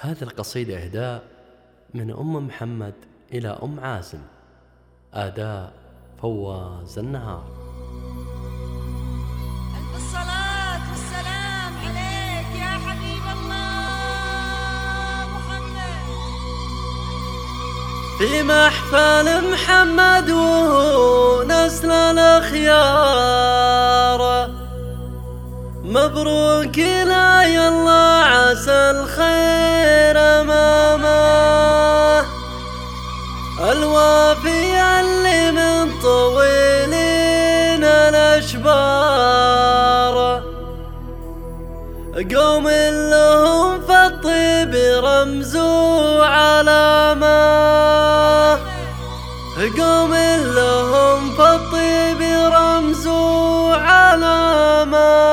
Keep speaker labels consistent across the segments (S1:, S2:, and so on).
S1: هذه القصيدة إهداء من أم محمد إلى أم عازم. أداء فواز النهار.
S2: ألف الصلاة والسلام عليك يا حبيب الله محمد.
S1: في محفل محمد وهو نسل الأخيار، مبروك لا يلا عسى الخير أمامه، الوافي اللي من طويلين الأشبار، قوم لهم في الطيب رمز وعلامة، قوم لهم في الطيب رمز وعلامة.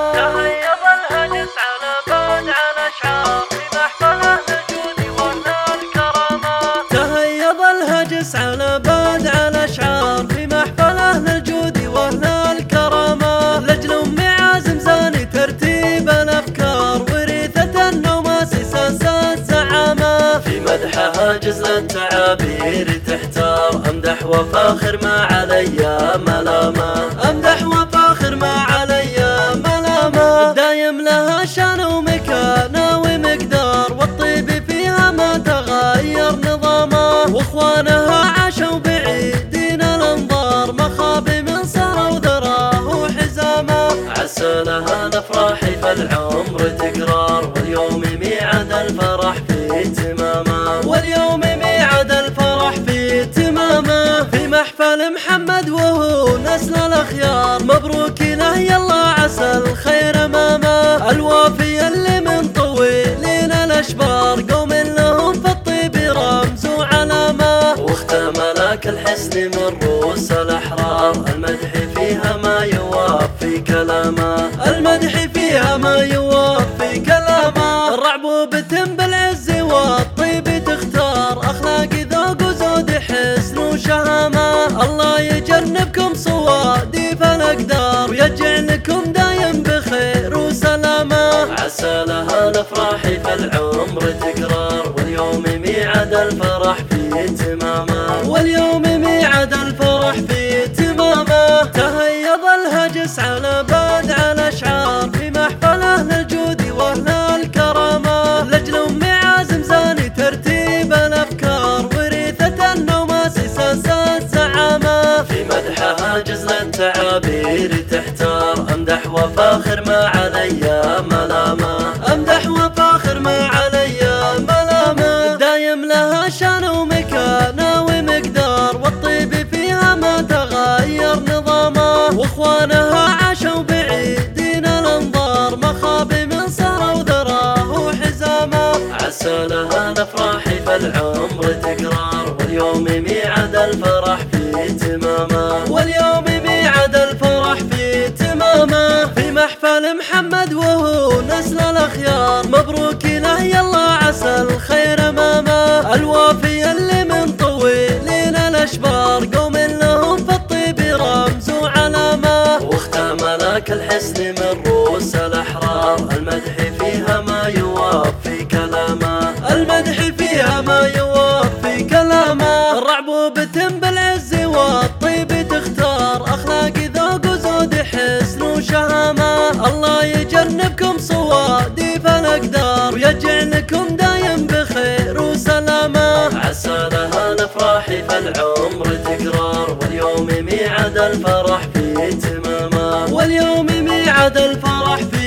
S1: تهيب الهجس على بعد على شعار في محفل أهل الجود وأهل الكرامة، تهيب الهجس على بعد على شعار في محفل أهل الجود وأهل الكرامة، لجل أم عازم زاني ترتيب الأفكار، وريثة النوماس ساسة الزعامة، في مدحها جزء التعابير تحتار، أمدح وفاخر ما عليا ملامة، أمدح وفاخر ما عليا ملامة، دايم لها شان ومكانة ومقدار، والطيب فيها ما تغير نظامه، واخوانها عاشوا بعيدين الانظار، ما خاب من سرى وذراه وحزامه، عسى لها الافراح فالعمر تقرار، واليوم ميعاد الفرح في تمامه، واليوم ميعاد الفرح في تمامه، في محفل محمد وهو نسل الأخيار، مبروك له يلا عسى الخير أمامه، الوافي اللي من طويلين الأشبار، قوم لهم في الطيب رمز وعلامة، واختم لك الحسن من رؤوس الأحرار، المدح فيها ما يوافي كلامه، المدح فيها ما يوافي كلامه، الرعبوبة بالعز والطيب تختار، أخلاق ذوق وزود حسن وشهامة، الله يجنبكم صواديف الأقدار، ويجعلكم دايم بخير وسلامة، عسى لها الأفراح فالعمر تقرار، واليوم ميعاد الفرح في تمامه، واليوم ميعاد الفرح في تمامه، تهيض الهجس على بعد على شعار في محفل أهل الجود وأهل الكرامة، لجل أم عازم زاني ترتيب الأفكار، وريثة النوماس ساسة الزعامة، في مدحها جزل التعابير تحتار، أمدح وفاخر ما عليا ملامة، أمدح وفاخر ما عليا ملامة، دايم لها شان ومكانة ومقدار، والطيب فيها ما تغير نظامه، واخوانها عاشوا بعيدين الانظار، ما خاب من سرى وذراه وحزامه، عسى لها الافراح فالعمر تقرار، واليوم ميعاد الفرح في تمامه، واليوم ميعاد الفرح في تمامه، في محفل محمد وهو نسل الأخيار، مبروك له يلا عسى الخير أمامه، الوافي اللي من طويلين الأشبار، قوم لهم في الطيب رمز وعلامة، واختم لك الحسن من رؤوس الأحرار، المدح فيها ما يوافي كلامه، المدح فيها ما يوافي كلامه، الرعبوبة بالعز والطيب تختار، أخلاق ذوق وزود حسن وشهامة، الله يجنبكم صواديف الأقدار، ويجعلكم دايم بخير وسلامة، عسى لها الأفراح فالعمر تقرار، واليوم ميعاد الفرح في تمامه، واليوم ميعاد الفرح في